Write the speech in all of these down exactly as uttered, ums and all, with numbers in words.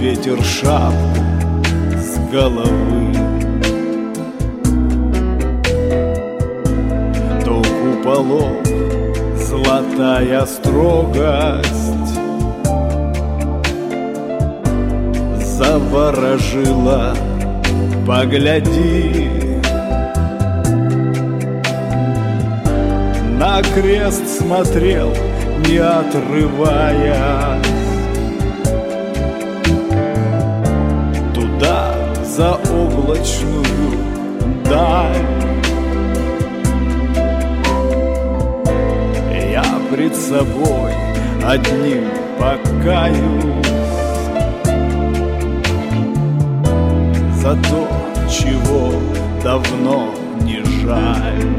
ветер шапку с головы. То куполов золотая строгость заворожила, погляди. На крест смотрел, не отрываясь, туда, за облачную даль. Я пред собой одним покаюсь за то, чего давно не жаль.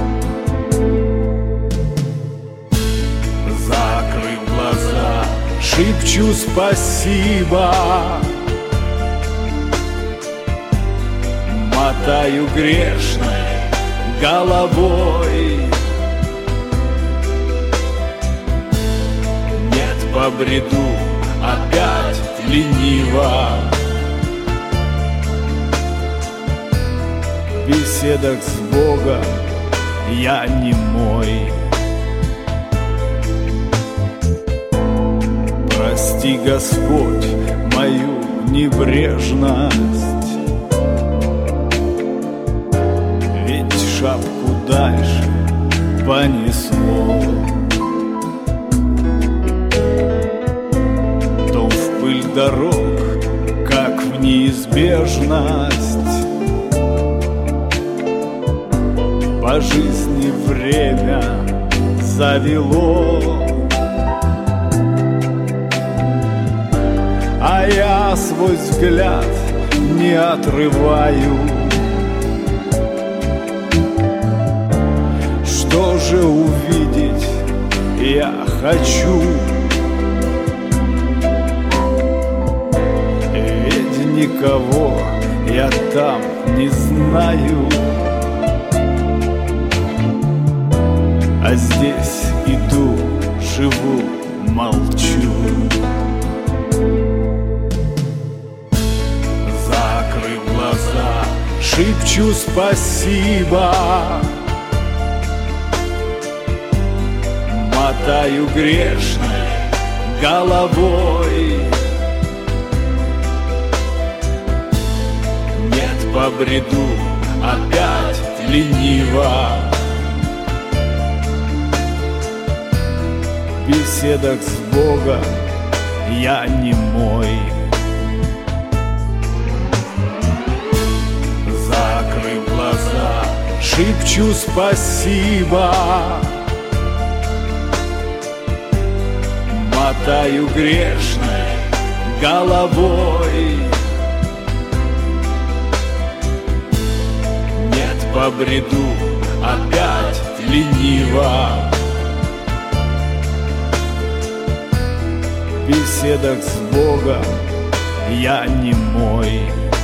Закрыв глаза, шепчу спасибо, мотаю грешной головой. Нет, побреду опять лениво, в беседах с Богом я не мой. Прости, Господь, мою небрежность, ведь шапку дальше понесло. То в пыль дорог, как в неизбежность, по жизни время завело. А я свой взгляд не отрываю. Что же увидеть я хочу? Ведь никого я там не знаю. А здесь иду, живу, молчу. Закрыв глаза, шепчу спасибо, мотаю грешной головой. Нет, побреду опять лениво, в беседах с Богом я не мой. Закрыв глаза, шепчу спасибо, мотаю грешной головой. Нет, побреду опять лениво, в беседах с Богом я не мой.